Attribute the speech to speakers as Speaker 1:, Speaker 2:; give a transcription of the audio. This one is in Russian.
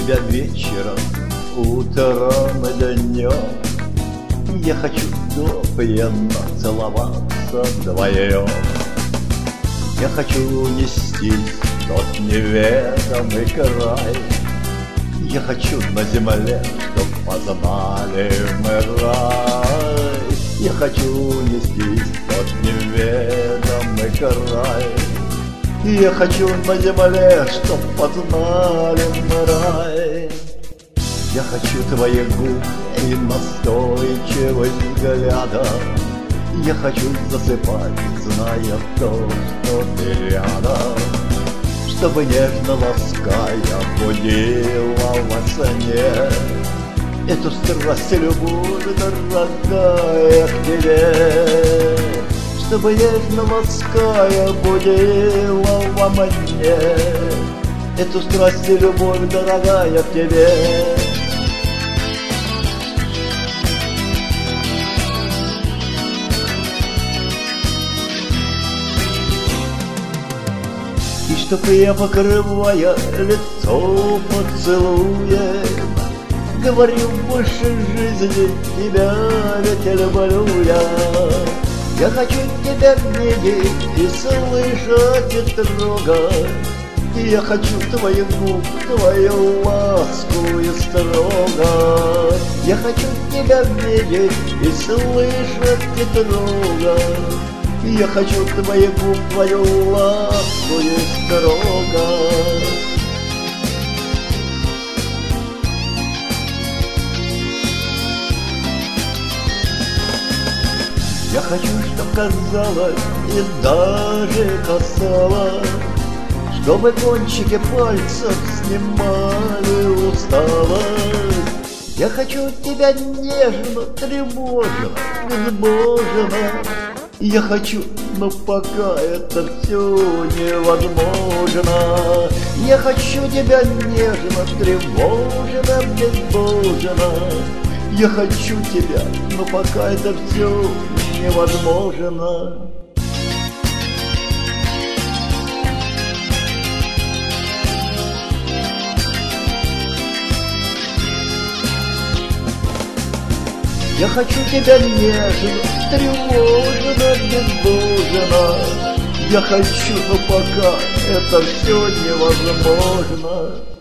Speaker 1: тебя вечером, утром и днем. Я хочу допьяно целоваться вдвоем. Я хочу нестись в тот неведомый край. Я хочу на земле, чтоб познали мы рай. Я хочу нестись в тот неведомый край. Я хочу на земле, чтоб познали мы рай. Я хочу твоих губ и настойчивых взглядов. Я хочу засыпать, зная то, что ты рядом. Чтобы нежно лаская будила во сне эту страсть и любовь, дорогая, к тебе. Чтобы нежно лаская будила во мне эту страсть и любовь, дорогая, к тебе. И чтоб я, покрывая лицо поцелуем, говорил больше жизни тебя, ведь люблю я. Я хочу тебя видеть и слышать, и трогать. Я хочу твоих губ, твою ласку и строгать. Я хочу тебя видеть и слышать, и трогать. Я хочу твоих губ, твою ласку и строгать. Я хочу, чтоб казалось и даже касалось, чтобы кончики пальцев снимали усталость. Я хочу тебя нежно, тревожно, безбожно. Я хочу, но пока это все невозможно. Я хочу тебя нежно, тревожно, безбожно. Я хочу тебя, но пока это все невозможно. Я хочу тебя нежно, тревожно, безбожно. Я хочу, но пока это все невозможно.